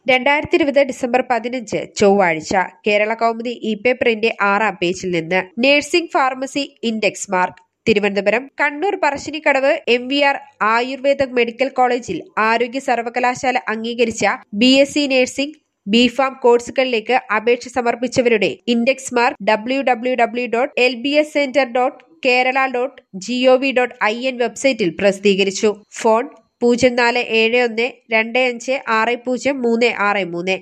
2020 December 15 ചൊവ്വാഴ്ച കേരള കൗമുദി ഇ-പേപ്പറിന്റെ 6-ാം പേജിൽ നിന്ന് nursing pharmacy index mark Thiruvananthapuram Kannur Parassinikkadavu MVR Ayurveda medical കോളേജിൽ ആരോഗ്യ സർവകലാശാല അംഗീകരിച്ച BSc നഴ്സിംഗ് ബിഫാം കോഴ്സുകളിലേക്ക് അപേക്ഷ സമർപ്പിച്ചവരുടെ ഇൻഡെക്സ് മാർക്ക് www.lbscenter.kerala.gov.in വെബ്സൈറ്റിൽ പ്രസിദ്ധീകരിച്ചു. ഫോൺ 047125603633